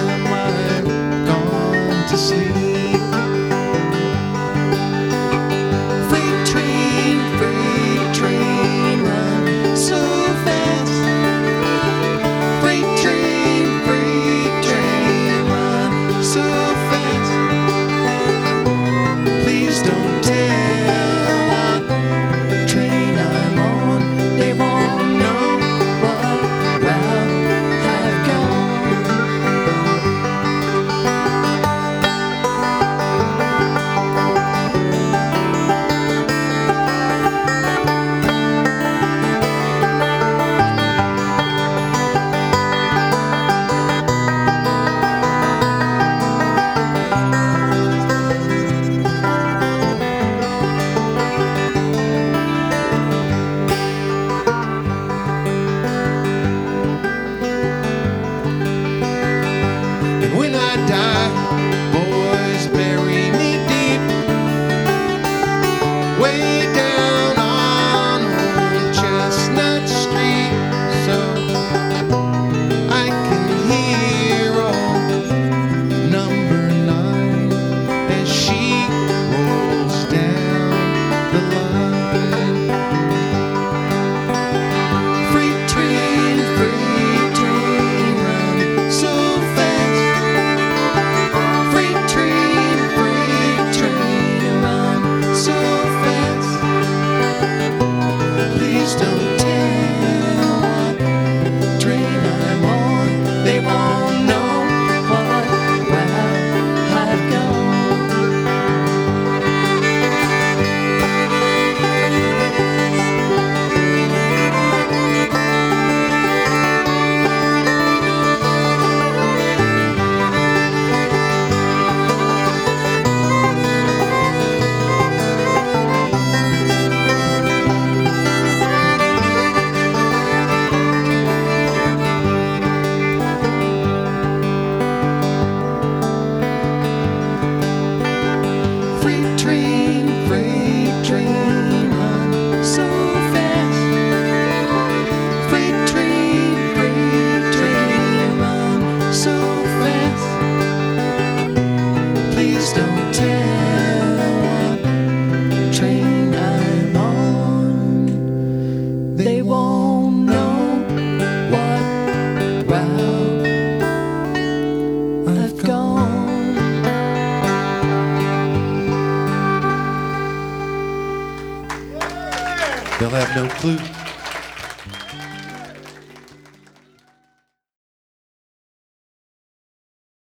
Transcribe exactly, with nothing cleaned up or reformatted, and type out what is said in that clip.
time I've gone to sleep. Freight train, freight train, run so fast. Freight train, freight train, run so fast. Please don't tell what train I'm on. They won't know what route I've gone. And when I die, boys, bury me deep, way down on Old Chestnut Street, so I can hear old number nine as she rolls down the line. Freight train, freight train, run so fast. Freight train, freight train, run so fast. Please don't tell what train I'm on. They won't know what route I've gone. Freight train, freight train, run so fast. Freight train, freight train, run so fast. Please don't tell what train I'm on. They won't know what route I've gone. They'll have no clue.